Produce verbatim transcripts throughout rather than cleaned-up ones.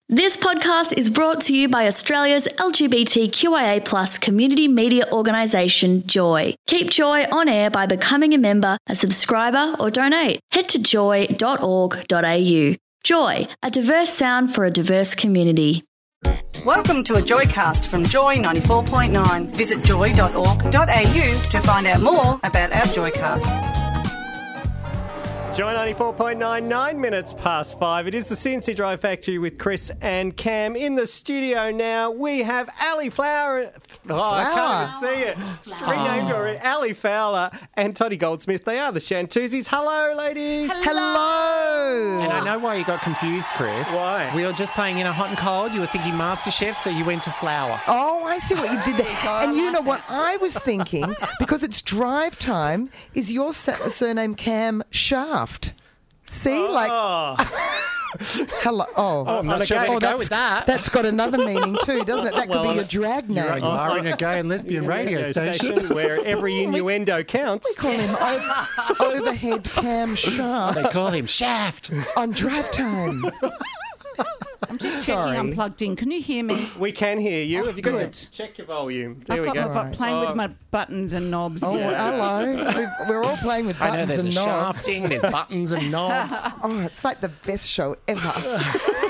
This podcast is brought to you by Australia's L G B T Q I A plus community media organisation, Joy. Keep Joy on air by becoming a member, a subscriber or donate. Head to joy dot org dot a u. Joy, a diverse sound for a diverse community. Welcome to a Joycast from Joy ninety-four point nine. Visit joy dot org dot a u to find out more about our Joycast. Joy ninety-four point nine, nine minutes past five. It is the C N C Drive Factory with Chris and Cam. In the studio now, we have Ali Flower. Oh, I can't even see it. Renamed her Ali Fowler and Toddy Goldsmith. They are the Shantuzis. Hello, ladies. Hello. And I know why you got confused, Chris. Why? We were just playing in a hot and cold. You were thinking MasterChef, so you went to Flower. Oh, I see what you did there. And you know what I was thinking? Because it's drive time, is your sa- surname Cam Shaft? See, Oh. like, hello. Oh, I'm not sure where to go that's, with that. That's got another meaning too, doesn't it? That Well, could be your drag You're right, name. you are in a gay and lesbian radio station. where every innuendo counts. We call him o- Overhead Cam They Shaft call him Shaft. on drive time. I'm just Sorry. checking I'm plugged in. Can you hear me? We can hear you. Have you got good. to check your volume? There I've we got go. my vo- playing Oh. with my buttons and knobs. Oh, here. hello. We've, we're all playing with I know buttons there's a and knobs. shafting, there's buttons and knobs. Oh, it's like the best show ever.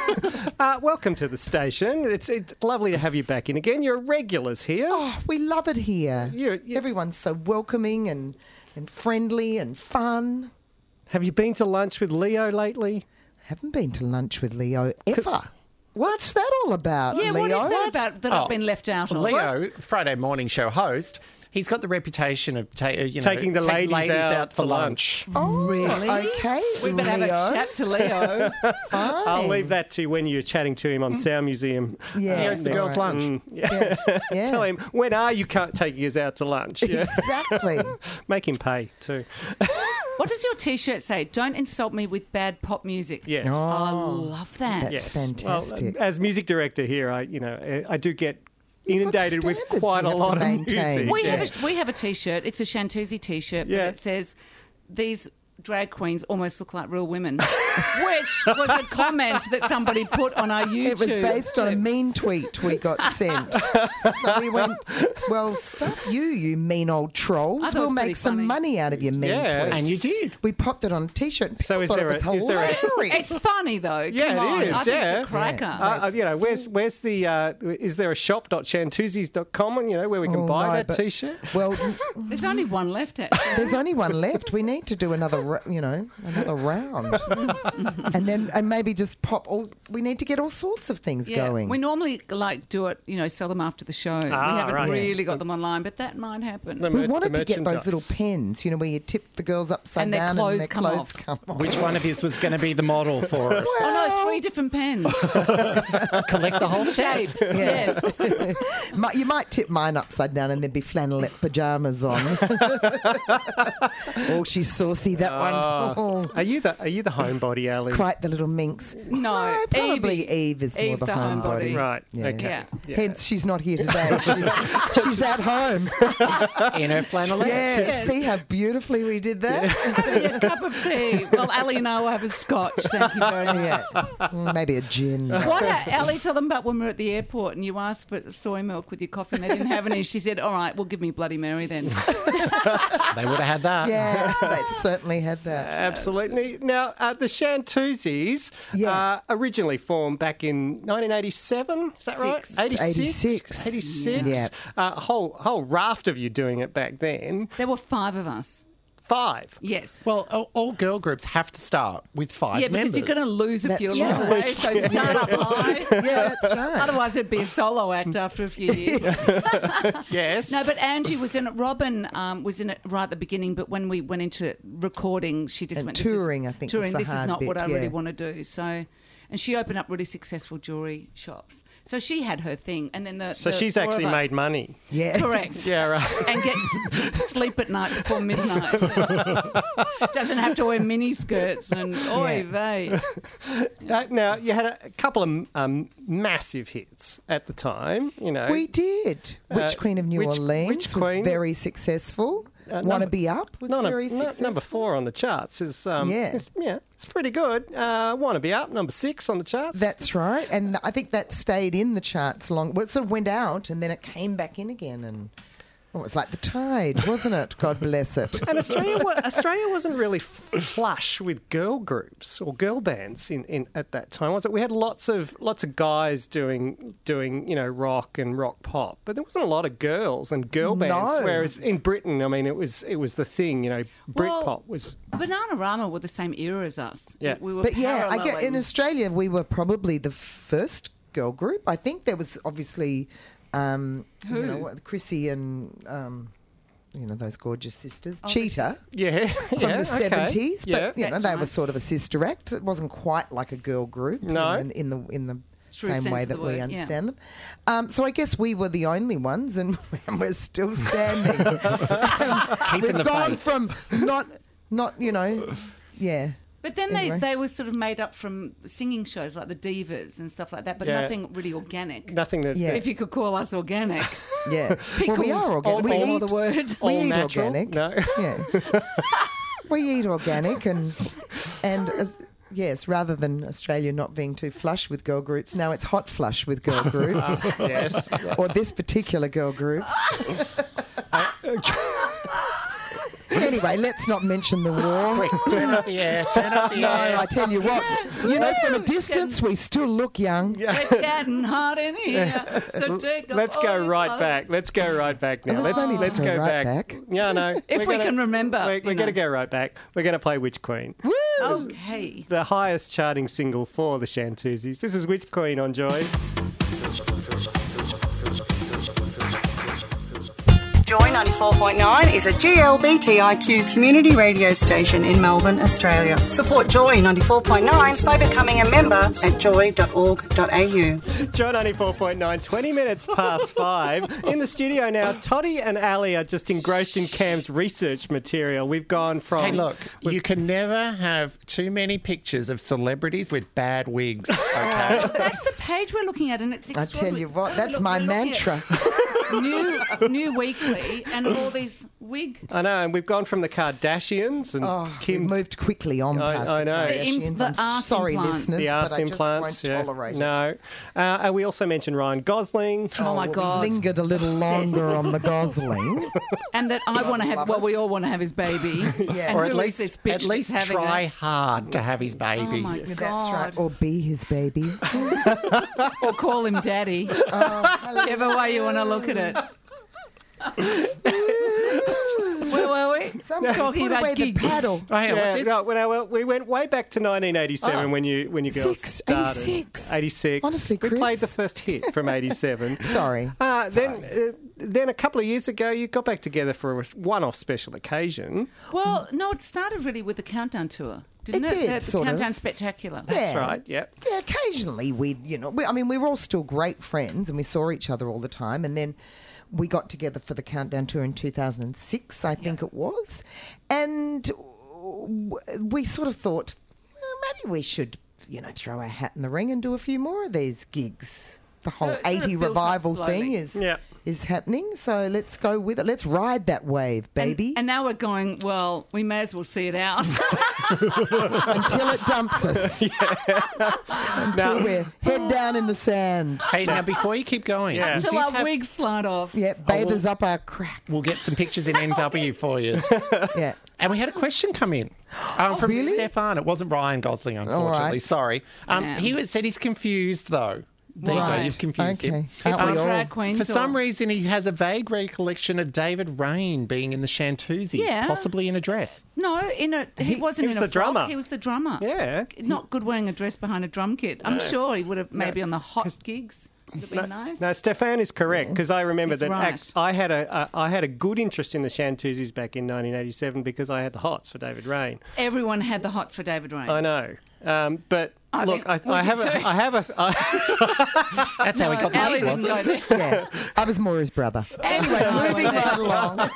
Uh, welcome to the station. It's, it's lovely to have you back in again. You're regulars here. Oh, we love it here. You- you- Everyone's so welcoming and, and friendly and fun. Have you been to lunch with Leo lately? Haven't been to lunch with Leo ever. What's What's that all about, Yeah, Leo? what is that about that Oh, I've been left out of? Leo, Friday morning show host, he's got the reputation of ta- you know, Taking the take ladies out for for lunch. Oh, Really? okay, We better Leo. have a chat to Leo. Fine. I'll leave that to when you're chatting to him on Sound Museum. Yeah, Here's the that's girls' right. lunch. Mm, yeah. Yeah. Tell him, when are you ca- taking us out to lunch? Yeah. Exactly. Make him pay too. What does your T-shirt say? Don't insult me with bad pop music. Yes. I Oh, love that. that's Yes. fantastic. Well, as music director here, I you know I I do get You've got inundated with standards quite you a have lot to of maintain. music. We yeah. have a we have a T-shirt. It's a Shantuzi T-shirt, Yeah. but it says these drag queens almost look like real women, which was a comment that somebody put on our YouTube. It was based on a mean tweet we got sent. So we went, well, stuff you, you mean old I trolls. thought it We'll was make pretty some funny. money out of your mean Yeah. tweets. And you did. We popped it on a T-shirt. And So people is thought there it a- was is there a- hilarious. It's funny though. Yeah, Come it on. is, I think yeah. it's a cracker. Yeah. Uh, you know, where's where's the uh, is there a shop dot shantuzis dot com, you know, where we can Oh, buy no, that but- T-shirt? Well, There's only one left, actually. there's only one left. We need to do another, ra- you know, another round, and then and maybe just pop all. We need to get all sorts of things Yeah, going. we normally like do it, you know, sell them after the show. Ah, we haven't right. really Yes. got them online, but that might happen. The we mer- wanted the to get those little merchandise. pens, you know, where you tip the girls upside And their down clothes and their come clothes off. come off. Which one of his was going to be the model for it? Oh no, three different pens. Collect the whole set. Shapes. Yes. Mi- You might tip mine upside down and there'd be flannelette pyjamas on. Oh, she's saucy, that one. Oh, Are you the are you the homebody, Ali? quite the little minx. No, probably Eve- Eve is more Eve's the, the homebody. homebody. Right. Yeah. Okay. Yeah. Yeah. Hence, she's not here today. She's, she's at home. In her flannelette. Yeah, Yes. see how beautifully we did that? Yeah, a cup of tea. Well, Ali and I will have a scotch. Thank you very much. Yeah. Mm, maybe a gin. What, Ali, tell them about when we were at the airport and you asked for soy milk with your coffee and they didn't have any. She said, all right, well, give me Bloody Mary then. They would have had that. Yeah, they certainly had that. Absolutely. Now, uh, the Shantuzis Yeah. uh, originally formed back in nineteen eighty-seven. Is that right? Six. eighty-six. eighty-six. Yeah. Uh, a whole whole raft of you doing it back then. There were five of us. Five. Yes. Well, all, all girl groups have to start with five yeah, because members. you're going to lose a That's few along the right. way, so start up high. Yeah, that's right. Otherwise, it'd be a solo act after a few years. Yes. No, but Angie was in it. Robin um, was in it right at the beginning, but when we went into recording, she just And went touring, this is, I think, was touring. the This is hard not what bit, I really yeah. want to do. So, and she opened up really successful jewelry shops. So she had her thing, and then the so the she's four of actually us- made money. Yeah. Correct. Yeah, right. And gets sleep at night before midnight. Doesn't have to wear mini skirts and oy vey. Uh, now, you had a, a couple of um, massive hits at the time, you know. We did. Witch Uh, Queen of New Witch- Orleans Witch was Queen. very successful. uh, Wanna number- Be Up was no, no, very no, successful. number four on the charts is um, Yeah. it's, yeah, it's pretty good. Uh, Wanna Be Up, number six on the charts. That's right. And I think that stayed in the charts long. Well, it sort of went out and then it came back in again. And oh, it was like the tide, wasn't it? God bless it. And Australia, wa- Australia wasn't really f- flush with girl groups or girl bands in, in at that time, was it? We had lots of lots of guys doing doing you know rock and rock pop, but there wasn't a lot of girls and girl bands. No. Whereas in Britain, I mean, it was it was the thing. You know, Britpop Well, was. Bananarama were the same era as us. Yeah. We were But yeah, I get in paralleling. Australia, we were probably the first girl group. I think there was obviously, um, you know, what, Chrissy and, um, you know, those gorgeous sisters. Oh, Cheetah Yeah, from yeah, the okay. seventies. Yeah. But, you know, That's they right. were sort of a sister act. It wasn't quite like a girl group. you No. know, in, in the in the True same sense way of the that we word, yeah. understand them. Um, so I guess we were the only ones, and we're still standing. Keeping We've the gone faith. from not, not you know, yeah. But then Anyway. they, they were sort of made up from singing shows like the Divas and stuff like that, but Yeah. nothing really organic. Nothing that. Yeah. If you could call us organic. Yeah. Well, we are Pickled. organic. We All eat, the word. we All eat natural? organic. No. Yeah. We eat organic and and as, yes, rather than Australia not being too flush with girl groups, now it's hot flush with girl groups. Yes. Or this particular girl group. Anyway, let's not mention the war. Quick, turn up the air, turn up the No, air. I tell you what, you know, from a distance we still look young. It's getting hot in here. So take off Let's all go your right clothes. back. Let's go right back now. Oh, there's let's no need to let's go go right back. back. Yeah, no. If we're we can remember, We're, you we're going to know. go right back. We're going to play Witch Queen. Woo! Okay. The highest charting single for the Shantuzis. This is Witch Queen on Joy. Joy ninety-four point nine is a G L B T I Q community radio station in Melbourne, Australia. Support Joy ninety-four point nine by becoming a member at joy dot org dot a u. Joy ninety-four point nine, twenty minutes past five. In the studio now, Toddy and Ali are just engrossed in Cam's research material. We've gone from... Hey, look, you can never have too many pictures of celebrities with bad wigs, okay? That's the page we're looking at, and it's I tell you what, that's Look, my we're looking mantra. at New, new Weekly and all these wig. I know, and we've gone from the Kardashians and Oh, we Kim's... moved quickly on I- past I the know. The imp- Kardashians. the I'm arse sorry, implants. listeners, The but arse I just implants, won't yeah. tolerate it. No. Uh, and we also mentioned Ryan Gosling. Oh, my we God. lingered a little longer on the Gosling. And that I want to have, love well, us. we all want to have his baby. Yeah. And Or at who is least, this bitch at least that's having try it? hard to have his baby. Oh, my That's God. right. Or be his baby. Or call him daddy. Whichever way you want to look at it. Where were we? Somebody Talking put about away the gigs. paddle. Oh, hang on, Yeah, what's this? no, well, well, we went way back to nineteen eighty-seven Oh. when you when you girls Six, started. eighty-six. eighty-six. Honestly, we Chris. played the first hit from eighty-seven. Sorry. Uh, then, uh, then a couple of years ago, you got back together for a one-off special occasion. Well, no, it started really with the Countdown Tour, didn't It it? did, the, the sort of. Countdown Spectacular. Yeah. That's right. Yep. Yeah, occasionally we, you know, we, I mean, we were all still great friends and we saw each other all the time. And then we got together for the Countdown Tour in two thousand six, I think it was. And w- we sort of thought, well, maybe we should, you know, throw our hat in the ring and do a few more of these gigs. The whole it sort of eighty built up revival slowly. thing is Yeah. is happening. So let's go with it. Let's ride that wave, baby, And, and now we're going, well, we may as well see it out. until it dumps us. Until Now- we're head down in the sand. Hey, now before you keep going, Yeah. we Till did our have- wigs slide off. Yeah, bathers up our crack. we'll get some pictures in N W for you. Yeah. And we had a question come in um, from really? Stefan. It wasn't Ryan Gosling, unfortunately. right. Sorry. Um, Yeah. He was- said he's confused, though. There you go. Right. You've confused Okay. him. Aren't we Different all? drag queens. For some or- reason, he has a vague recollection of David Rain being in the Shantuzis, Yeah. possibly in a dress. No, in a he, wasn't he was in a the frock, drummer. He was the drummer. Yeah. Not good wearing a dress behind a drum kit. I'm sure he would have maybe on the hot gigs. Would have been nice. No, Stefan is correct because I remember He's that right. act, I had a uh, I had a good interest in the Shantuzis back in nineteen eighty-seven because I had the hots for David Rain. Everyone had the hots for David Rain. I know, um, but I look, think I, I we have did a, too. I have a, I, That's how he got Ali paid, didn't wasn't go it? there. Yeah, I was more his brother. Anyway, Oh, moving okay. right along.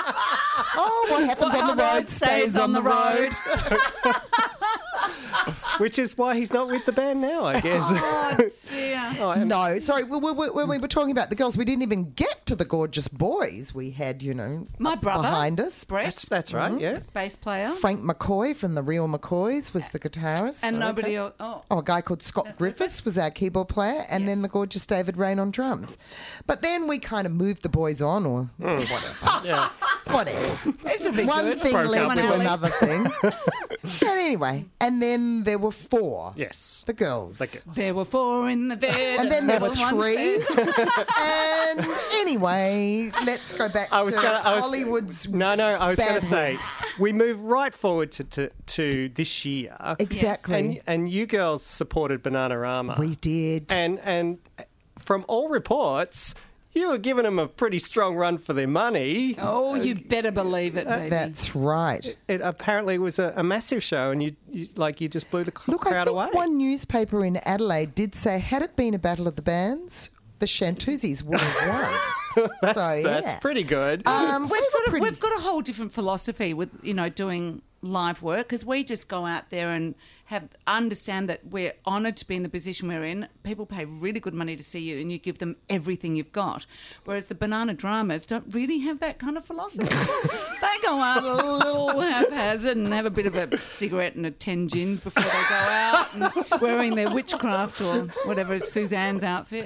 Oh, what happens What on the other road stays on the road. Which is why he's not with the band now, I guess. Oh, dear. Oh, and- No, sorry. we- we- we- When we were talking about the girls, we didn't even get to the gorgeous boys. We had, you know, My brother. behind us. Brett, That's, that's right, yeah. bass player. Frank McCoy from the Real McCoys was the guitarist. And nobody else. Oh. Oh, a guy called Scott Griffiths was our keyboard player, and then the gorgeous David Rain on drums. But then we kind of moved the boys on, or whatever. Yeah. Whatever. This will be One good. thing Broke led up to with it. another thing. And anyway, and then there were four. Yes. The girls. Like, There were four in the bed. And then there were little one three. said- And anyway, let's go back I was to gonna, I was, Hollywood's. No, no, I was going bad to say, weeks. we move right forward to, to, to this year. Exactly. And, and you girls supported Bananarama. We did. And, and from all reports, you were giving them a pretty strong run for their money. Oh, you better believe it, baby. That's right. It apparently was a, a massive show, and you, you like you just blew the c- Look, I crowd think away. one newspaper in Adelaide did say, had it been a battle of the bands, the Shantuzis would have won. that's, so, yeah. that's pretty good. Um, We've we were got, a, pretty- we've got a whole different philosophy with, you know, doing live work, because we just go out there and have understand that we're honoured to be in the position we're in. People pay really good money to see you, and you give them everything you've got. Whereas the Banana Dramas don't really have that kind of philosophy. They go out a little haphazard and have a bit of a cigarette and a ten gins before they go out, and wearing their witchcraft or whatever, Suzanne's outfit.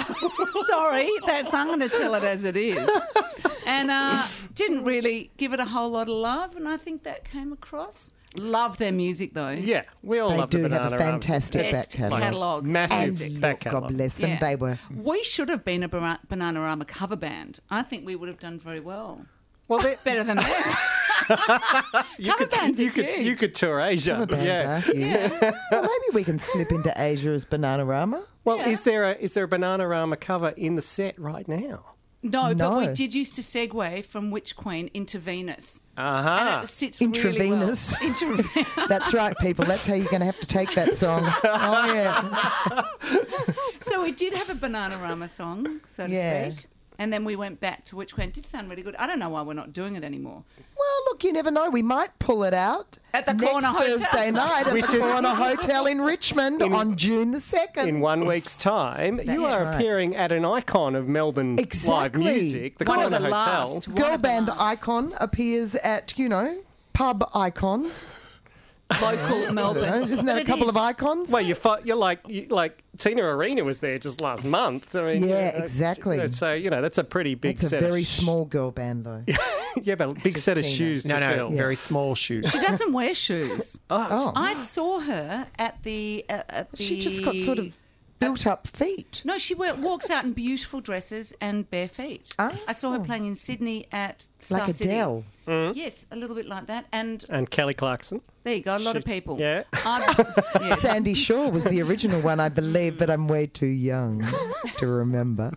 Sorry, that's I'm going to tell it as it is. And uh, didn't really give it a whole lot of love, and I think that came across. Love their music, though. yeah, we all They love do the have Bananarama. a fantastic back Best catalogue. catalogue. Massive Easy. back catalogue. God bless them. Yeah. They were. We should have been a Bana- Bananarama cover band. I think we would have done very well. Well, they, Better than them. you cover could bands are you could huge. you could tour Asia. Cover bands yeah. are huge. Well, maybe we can slip into Asia as Bananarama. Well, Yeah. is there a is there a Bananarama cover in the set right now? No, No. but we did used to segue from Witch Queen into Venus. Uh And huh. it sits Intravenous. really well. Intravenous. That's right, people. That's how you're going to have to take that song. Oh, yeah. So we did have a Bananarama song, so to Yeah. speak. And then we went back to Witch Queen. It did sound really good. I don't know why we're not doing it anymore. Well, look, you never know. We might pull it out At the next Corner Hotel. Thursday night at Which the is- Corner Hotel in Richmond on June the second. In one week's time, you That's are right. appearing at an icon of Melbourne Exactly. live music, the One of Corner the Hotel. last. One Girl of the band last. icon appears at, you know, pub icon. Local Melbourne. Isn't that But a it couple is. of icons? Well, you're, fi- you're like you, like Tina Arena was there just last month. I mean, Yeah, you know, exactly. So you know that's a pretty big it's a set. very of sh- small girl band, though. yeah, but a big set of Tina. shoes No, to no, fill. very small shoes. She doesn't wear shoes. Oh. I saw her at the... Uh, at the... She just got sort of built up feet. No, she wa- walks out in beautiful dresses and bare feet. Oh. I saw her playing in Sydney at Star Like City. Adele. Yes, a little bit like that. And And Kelly Clarkson. there you go, a lot She- of people. yeah. I've- yeah. Sandy Shaw was the original one, I believe, but I'm way too young to remember.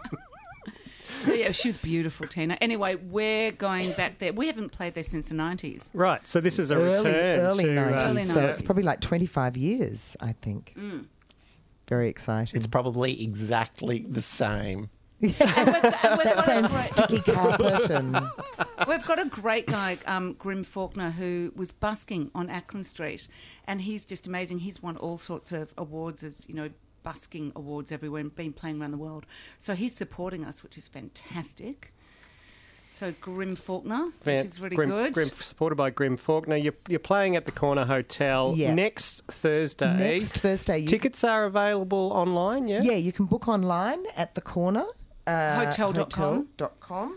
So yeah, she was beautiful, Tina. Anyway, we're going back there. We haven't played there since the nineties. Right. So this is a Early, return early to, uh, nineties. Early So it's nineties. probably like twenty-five years, I think. Mm. Very exciting. It's probably exactly the same. And we've, and we've that got same a great, sticky carpet and we've got a great guy, um, Grim Faulkner, who was busking on Ackland Street, and he's just amazing. He's won all sorts of awards as, you know, busking awards everywhere and been playing around the world. So he's supporting us, which is fantastic. So Grim Faulkner, which Fan- is really Grim, good. Grim, supported by Grim Faulkner. You're, you're playing at the Corner Hotel Yeah. next Thursday. next Thursday. You, Tickets are available online, yeah? yeah, you can book online at the corner. Uh, Hotel dot com. hotel dot com.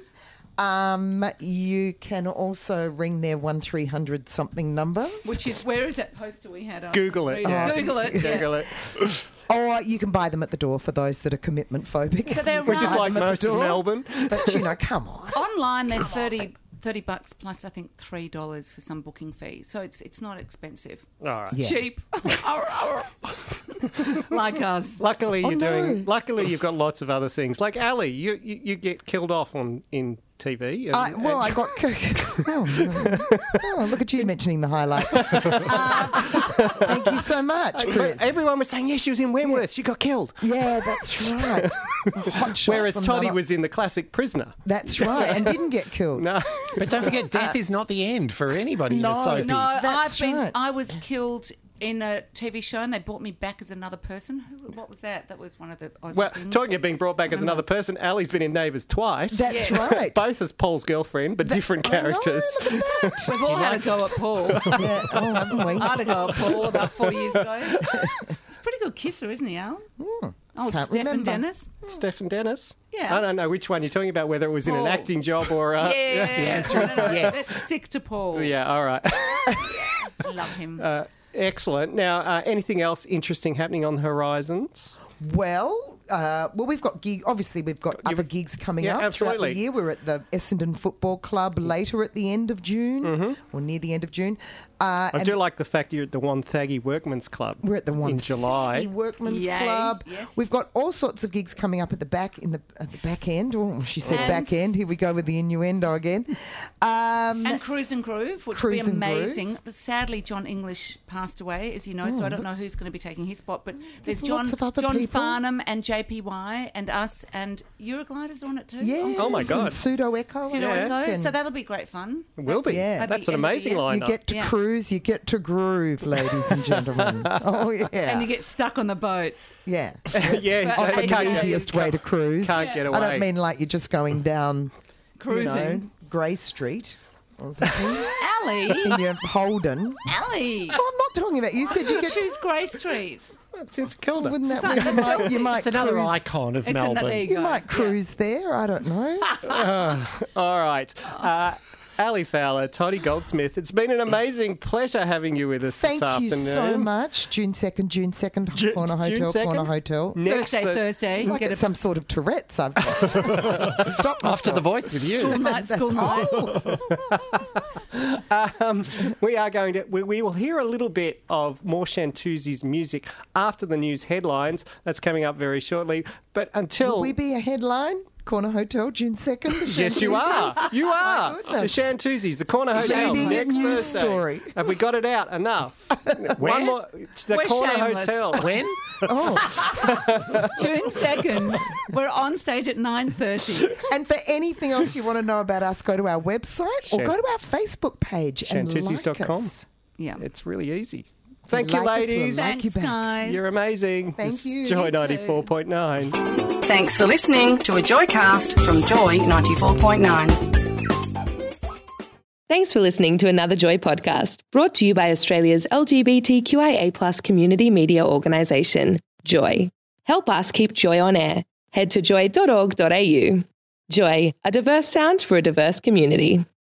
Um, you can also ring their one three hundred something number. Which is, where is that poster we had up? Google it, Read yeah. Google it. yeah. Google it. Or you can buy them at the door for those that are commitment phobic. So they're Which is Buy like them at the most of door. Melbourne. But, you know, come on. Online, they're thirty, thirty bucks plus, I think, three dollars for some booking fee. So it's it's not expensive. All right. Yeah. Cheap. Like us. Luckily, Oh, you're no. doing. Luckily, you've got lots of other things. Like Ali, you you, you get killed off on in T V. And, I, well, I and- got. oh, no. Oh, look at you mentioning the highlights. Uh, thank you so much, Chris. everyone was saying, yes, she was in Wentworth. She got killed. Yeah, that's right. Hot shot Whereas from Toddy another- was in the classic Prisoner. That's right, and didn't get killed. No. But don't forget, death is not the end for anybody in No, a soapy. No, That's I've been. right. I was killed in a T V show and they brought me back as another person. Who, what was that? That was one of the Aussie Well, things. talking of being brought back as another person, Ali's been in Neighbours twice. That's Yeah. right. Both as Paul's girlfriend, but different I know, characters. look at that. We've all had a go at Paul. Yeah, oh, haven't we? I had a go at Paul about four years ago. He's a pretty good kisser, isn't he, Al? Oh, Can't Steph and remember. Dennis. Steph and Dennis? Yeah. I don't know which one you're talking about, whether it was in an Paul. acting job or... Uh, Yeah. The answer is yes. Let's stick to Paul. Yeah, all right. I love him. Uh, excellent. Now, uh, anything else interesting happening on the horizons? Well, uh, well, we've got gig. Obviously, we've got You've- other gigs coming Yeah, up absolutely. throughout the year. We're at the Essendon Football Club later at the end of June, Mm-hmm. or near the end of June. Uh, I and do like the fact you're at the Wonthaggi Workmen's Club. we're at the one in July. Workmen's Yay, Club. yes. We've got all sorts of gigs coming up at the back in the at the back end. Oh, she said And- back end. Here we go with the innuendo again. Um, And Cruise and Groove, which Cruise would be and Groove. amazing. But sadly, John English passed away, as you know, so I don't know who's going to be taking his spot. But there's, There's John, lots of other John people. Farnham and J P Y and us and Eurogliders on it too. yes, Oh, my God. and Pseudo Echo. Pseudo I Echo. reckon. So that'll be great fun. It will be. Yeah. That's At an the end of the amazing year. lineup. You get to Yeah. cruise, you get to groove, ladies and gentlemen. Oh yeah, And you get stuck on the boat. yeah. yeah, But- they Often can't the get- easiest way to cruise. Can't get away. I don't mean like you're just going down, Cruising. you know, Grey Street or something Ali. in your Holden. Ali. Oh, I'm not talking about you. Said you get. Choose Grey Street. It's in St Kilda. Wouldn't that It's you like- might, you might It's another cruise, icon of It's an- Melbourne. there you You go. might Yeah. cruise there. I don't know. All right. Uh, Ali Fowler, Toddy Goldsmith, it's been an amazing pleasure having you with us Thank this you afternoon. so much. June second, June second, Ju- Corner June Hotel, second? Corner Hotel. Next Thursday, the- Thursday. It's like Get it's a some sort of Tourette's I've got. Stop After the myself. voice with school you. night, school night. Um, we are going to, we, we will hear a little bit of more Shantuzi's music after the news headlines. That's coming up very shortly. But until... Will we be a headline? Corner Hotel, June second. Yes, you are. You are. The goodness. Shantuzis, the Corner Hotel. Reading a next news Thursday. story. Have we got it out? Enough. One more. It's the We're Corner shameless. Hotel. When? Oh, June second. We're on stage at nine thirty. and for anything else you want to know about us, go to our website or Shan- go to our Facebook page and Shantuzis dot like com. us. Yeah. It's really easy. Thank Like you, us, we'll ladies. like Thanks, you back. guys. You're amazing. Thank This is you. Joy You too. ninety-four point nine. Thanks for listening to a Joycast from Joy ninety-four point nine. Thanks for listening to another Joy podcast, brought to you by Australia's L G B T Q I A plus community media organisation, Joy. Help us keep Joy on air. Head to joy dot org dot a u. Joy, a diverse sound for a diverse community.